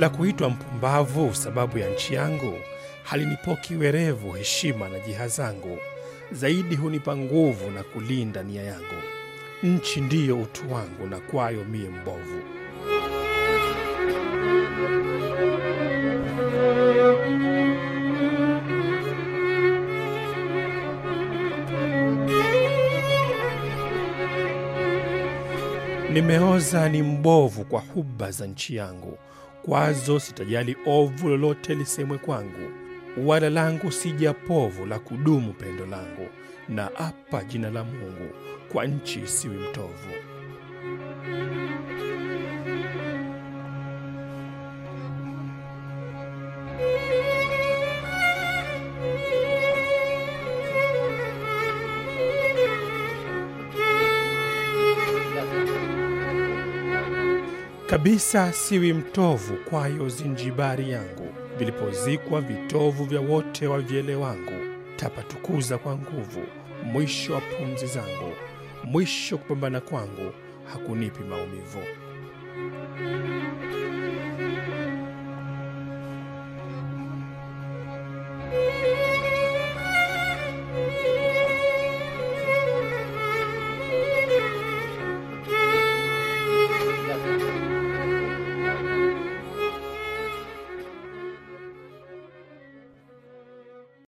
la kuitwa mpumbavu sababu ya nchi yangu, halinipoki werevu heshima na jiha zangu, zaidi hunipa nguvu na kulinda nia yangu. Nchi ndiyo utu wangu na kwayo mie mbovu. Nimeoza ni mbovu kwa huba za nchi yangu, kwazo sitajali ovu lolote lisemwe kwangu. Wala langu sija povu la kudumu pendo langu, na apa jina la Mungu, kwa nchi siwi mtovu. Kabisa siwi mtovu kwayo zinjibari yangu, vilipozikwa vitovu vya wote wa vyele wangu. Tapatukuza kwa nguvu, mwisho wa pumzi zangu, mwisho kupambana kwangu, hakunipi maumivu.